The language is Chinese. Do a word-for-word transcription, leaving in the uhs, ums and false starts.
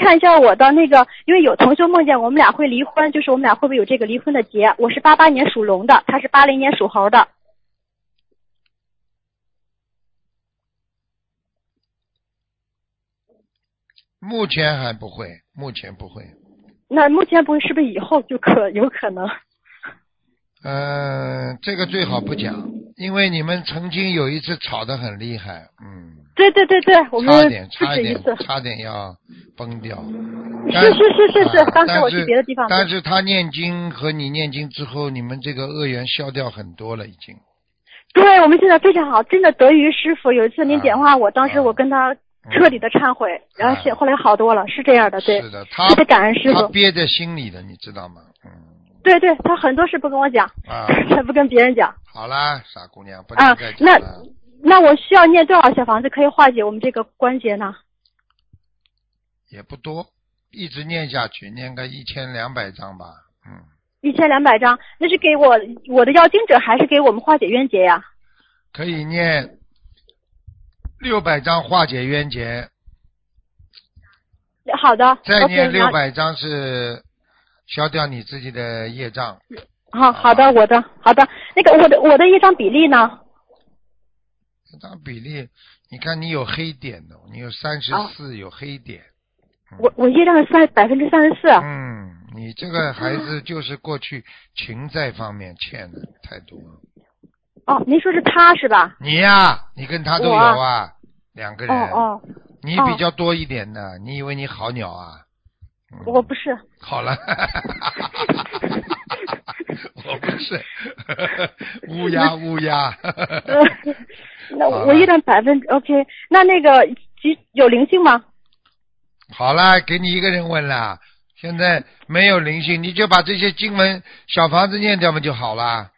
看一下我的那个，因为有同学梦见我们俩会离婚，就是我们俩会不会有这个离婚的劫？我是八八年属龙的，他是八零年属猴的。 目前还不会，目前不会。 那目前不会，是不是以后就可有可能？ 嗯、呃，这个最好不讲，因为你们曾经有一次吵得很厉害，嗯。 对对对对，我们差点， 不差一点， 止一次。 差点要崩掉。 是是是是是， 啊、 当时我去别的地方。 但是，但是他念经和你念经之后，你们这个恶缘消掉很多了，已经。 对，我们现在非常好，真的得益于师傅。有一次您点话， 啊、 我当时我跟他彻底的忏悔， 嗯、 然后现后来好多了，是这样的，对。 是的，他特别感恩师傅。 他憋在心里的，你知道吗？嗯。 对对，他很多事不跟我讲， 啊， 他不跟别人讲。 好啦，傻姑娘，不能再讲了。 啊、那那我需要念多少小房子可以化解我们这个关节呢？ 也不多，一直念下去，念个一千两百章吧，嗯。 一千两百张，那是给我我的要经者，还是给我们化解冤结呀？ 可以念六百章化解冤结。 好的。 再念六百章是消掉你自己的业障。 好，好的，我的，好的。那个我的我的业障比例呢？ 业障比例，你看你有黑点的，你有三十四，有黑点。 嗯、我我业障是三百分之三十四。 嗯，你这个孩子就是过去情债方面欠的太多了。 哦，您说是他是吧？ 你呀、啊，你跟他都有啊，两个人。 哦哦。 你比较多一点的，哦、你以为你好鸟啊？嗯、 我不是。 好了。我不是。乌鸦乌鸦。 那我业障百分之 OK， 那那个有灵性吗？ 好了，给你一个人问了，现在没有灵性，你就把这些经文小房子念掉嘛就好了。